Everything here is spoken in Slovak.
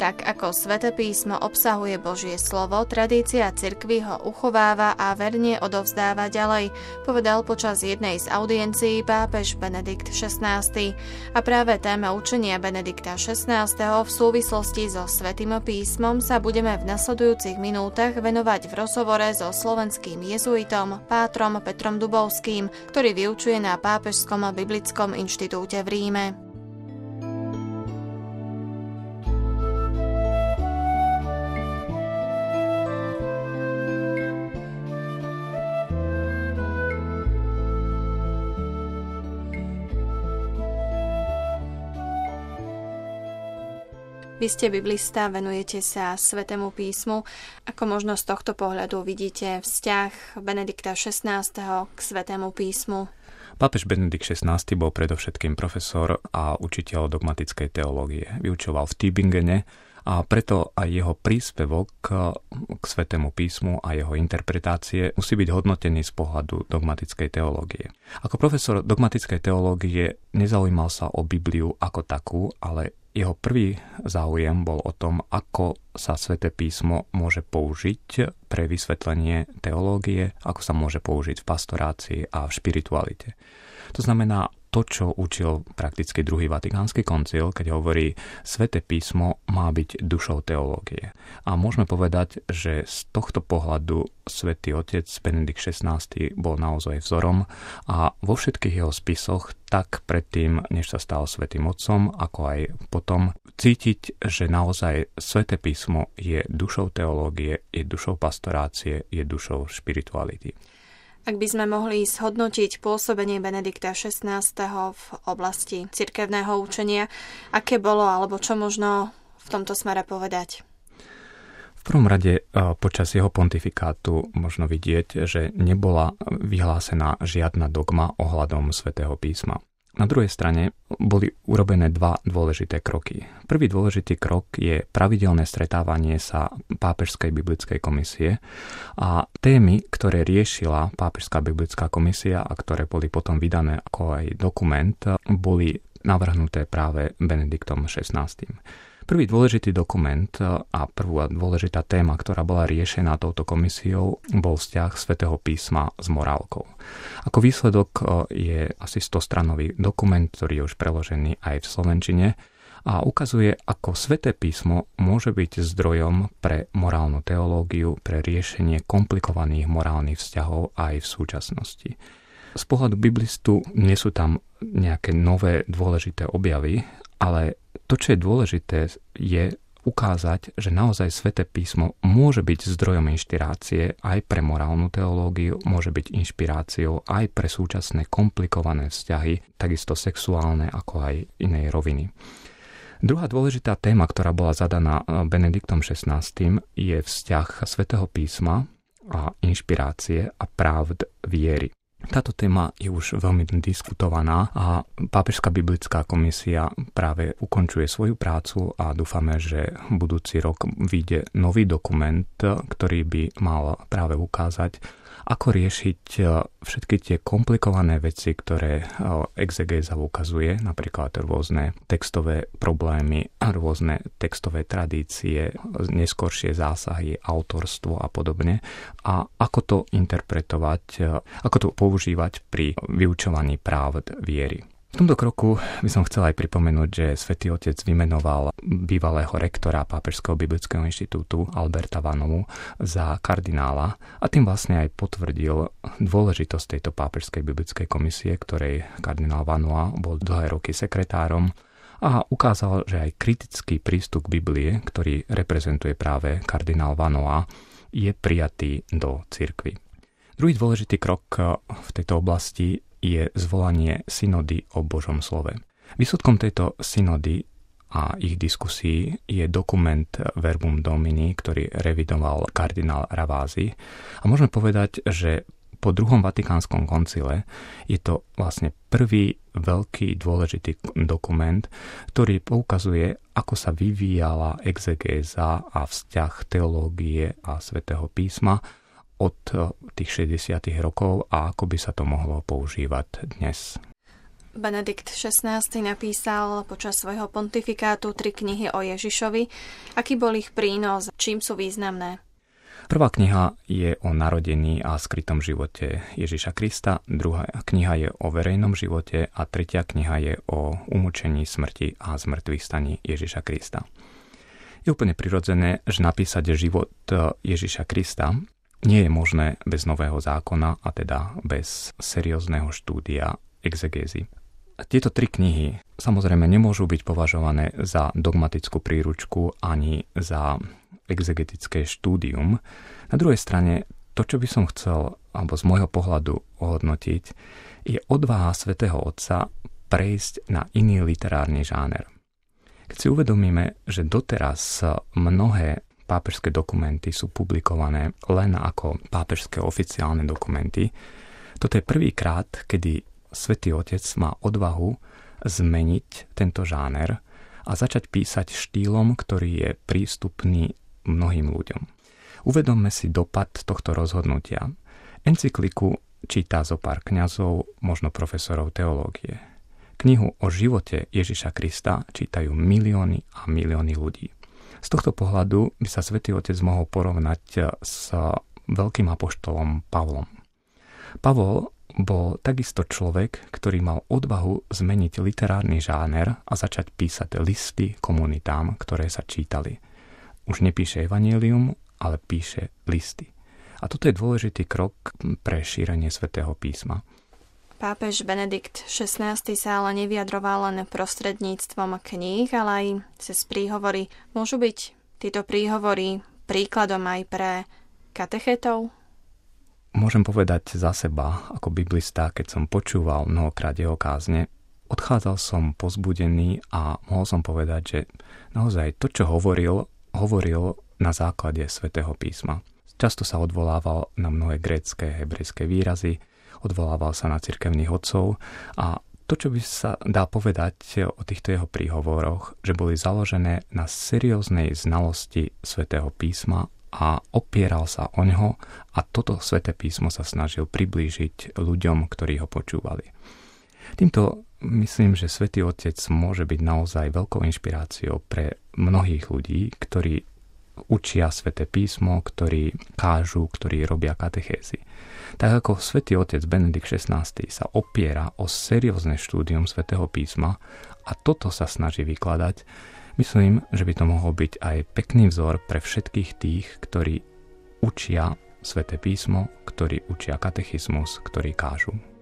Tak ako Sväté písmo obsahuje Božie slovo, tradícia cirkvi ho uchováva a verne odovzdáva ďalej, povedal počas jednej z audiencií pápež Benedikt XVI. A práve téma učenia Benedikta XVI. V súvislosti so Svätým písmom sa budeme v nasledujúcich minútach venovať v rozhovore so slovenským jezuitom pátrom Petrom Dubovským, ktorý vyučuje na Pápežskom biblickom inštitúte v Ríme. Vy ste biblista, venujete sa Svätému písmu. Ako možno z tohto pohľadu vidíte vzťah Benedikta XVI. K Svätému písmu? Pápež Benedikt XVI. Bol predovšetkým profesor a učiteľ dogmatickej teológie. Vyučoval v Tübingene a preto aj jeho príspevok k Svätému písmu a jeho interpretácie musí byť hodnotený z pohľadu dogmatickej teológie. Ako profesor dogmatickej teológie nezaujímal sa o Bibliu ako takú, ale jeho prvý záujem bol o tom, ako sa Sväté písmo môže použiť pre vysvetlenie teológie, ako sa môže použiť v pastorácii a v špiritualite. To znamená to, čo učil prakticky druhý Vatikánsky koncil, keď hovorí, Sväté písmo má byť dušou teológie. A môžeme povedať, že z tohto pohľadu Svätý Otec Benedikt XVI bol naozaj vzorom a vo všetkých jeho spisoch, tak predtým, než sa stal Svätým Otcom, ako aj potom, cítiť, že naozaj Sväté písmo je dušou teológie, je dušou pastorácie, je dušou špirituality. Ak by sme mohli zhodnotiť pôsobenie Benedikta XVI. V oblasti cirkevného učenia, aké bolo, alebo čo možno v tomto smere povedať? V prvom rade počas jeho pontifikátu možno vidieť, že nebola vyhlásená žiadna dogma ohľadom Svätého písma. Na druhej strane boli urobené dva dôležité kroky. Prvý dôležitý krok je pravidelné stretávanie sa Pápežskej biblickej komisie a témy, ktoré riešila Pápežská biblická komisia a ktoré boli potom vydané ako aj dokument, boli navrhnuté práve Benediktom XVI. Prvý dôležitý dokument a prvá dôležitá téma, ktorá bola riešená touto komisiou, bol vzťah Svätého písma s morálkou. Ako výsledok je asi 100-stranový dokument, ktorý je už preložený aj v slovenčine a ukazuje, ako Sväté písmo môže byť zdrojom pre morálnu teológiu, pre riešenie komplikovaných morálnych vzťahov aj v súčasnosti. Z pohľadu biblistu nie sú tam nejaké nové dôležité objavy, ale to, čo je dôležité, je ukázať, že naozaj Sväté písmo môže byť zdrojom inšpirácie aj pre morálnu teológiu, môže byť inšpiráciou aj pre súčasné komplikované vzťahy, takisto sexuálne ako aj inej roviny. Druhá dôležitá téma, ktorá bola zadaná Benediktom XVI, je vzťah Svätého písma a inšpirácie a pravd viery. Táto téma je už veľmi diskutovaná a Pápežská biblická komisia práve ukončuje svoju prácu a dúfame, že budúci rok vyjde nový dokument, ktorý by mal práve ukázať, ako riešiť všetky tie komplikované veci, ktoré exegéza ukazuje, napríklad rôzne textové problémy, rôzne textové tradície, neskoršie zásahy, autorstvo a podobne. A ako to interpretovať, ako to používať pri vyučovaní právd viery. V tomto kroku by som chcel aj pripomenúť, že Svätý Otec vymenoval bývalého rektora Pápežského biblického inštitútu Alberta Vanovu za kardinála a tým vlastne aj potvrdil dôležitosť tejto Pápežskej biblickej komisie, ktorej kardinál Vanoa bol dlhé roky sekretárom a ukázal, že aj kritický prístup k Biblie, ktorý reprezentuje práve kardinál Vanoa, je prijatý do cirkvi. Druhý dôležitý krok v tejto oblasti je zvolanie synody o Božom slove. Výsledkom tejto synody a ich diskusí je dokument Verbum Domini, ktorý revidoval kardinál Ravasi. A môžeme povedať, že po druhom Vatikánskom koncile je to vlastne prvý veľký dôležitý dokument, ktorý poukazuje, ako sa vyvíjala exegéza a vzťah teológie a Svätého písma od tých 60. rokov a ako by sa to mohlo používať dnes. Benedikt XVI napísal počas svojho pontifikátu 3 knihy o Ježišovi. Aký bol ich prínos? Čím sú významné? Prvá kniha je o narodení a skrytom živote Ježiša Krista, druhá kniha je o verejnom živote a tretia kniha je o umúčení, smrti a zmŕtvychvstaní Ježiša Krista. Je úplne prirodzené, že napísať život Ježiša Krista nie je možné bez Nového zákona, a teda bez seriózneho štúdia exegézy. Tieto 3 knihy samozrejme nemôžu byť považované za dogmatickú príručku ani za exegetické štúdium. Na druhej strane, to, čo by som chcel, alebo z môjho pohľadu ohodnotiť, je odvaha svätého Otca prejsť na iný literárny žáner. Keď si uvedomíme, že doteraz mnohé pápežské dokumenty sú publikované len ako pápežské oficiálne dokumenty, toto je prvýkrát, kedy Svätý Otec má odvahu zmeniť tento žáner a začať písať štýlom, ktorý je prístupný mnohým ľuďom. Uvedomme si dopad tohto rozhodnutia. Encykliku číta zo pár kňazov, možno profesorov teológie. Knihu o živote Ježiša Krista čítajú milióny a milióny ľudí. Z tohto pohľadu by sa Svätý Otec mohol porovnať s veľkým apoštolom Pavlom. Pavol bol takisto človek, ktorý mal odvahu zmeniť literárny žáner a začať písať listy komunitám, ktoré sa čítali. Už nepíše evanjelium, ale píše listy. A toto je dôležitý krok pre šírenie Svätého písma. Pápež Benedikt XVI sa ale nevyjadroval len prostredníctvom kníh, ale aj cez príhovory. Môžu byť tieto príhovory príkladom aj pre katechetov? Môžem povedať za seba, ako biblista, keď som počúval mnohokrát jeho kázne, odchádzal som pozbudený a mohol som povedať, že naozaj to, čo hovoril na základe Svätého písma. Často sa odvolával na mnohé grécke, hebrejské výrazy, odvolával sa na cirkevných otcov a to, čo by sa dá povedať o týchto jeho príhovoroch, že boli založené na serióznej znalosti Svätého písma a opieral sa o ňo a toto Sväté písmo sa snažil priblížiť ľuďom, ktorí ho počúvali. Týmto myslím, že Svätý Otec môže byť naozaj veľkou inšpiráciou pre mnohých ľudí, ktorí učia Sväté písmo, ktorí kážu, ktorí robia katechézy. Tak ako Svätý Otec Benedikt XVI sa opiera o seriózne štúdium Svätého písma a toto sa snaží vykladať, myslím, že by to mohol byť aj pekný vzor pre všetkých tých, ktorí učia Sväté písmo, ktorí učia katechizmus, ktorí kážu.